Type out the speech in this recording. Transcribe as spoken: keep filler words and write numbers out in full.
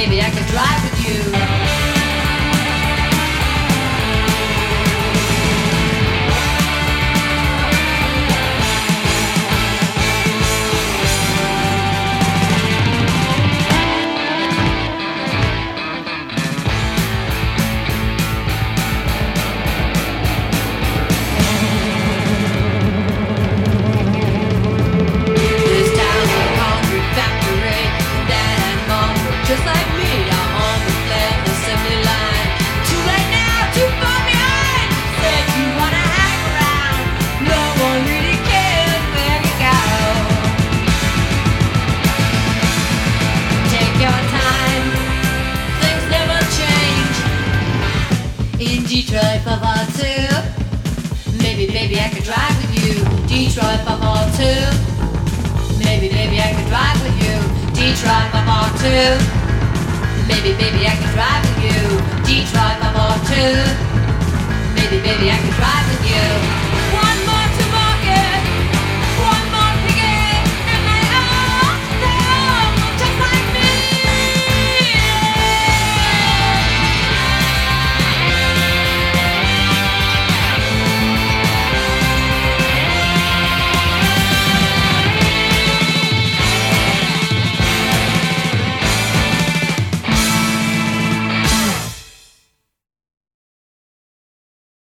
Maybe I could drive with you. Just like me, I'm on the flame assembly line. Too late now, too far behind. Said you wanna hang around. No one really cares where you go. Take your time, things never change. In Detroit for part two. Maybe, baby, I could drive with you. Detroit for part two. Maybe, baby, I could drive with you. Detroit for part two. Maybe, baby, I can drive with you. Detroit, my more too. Maybe, baby, I can drive with you.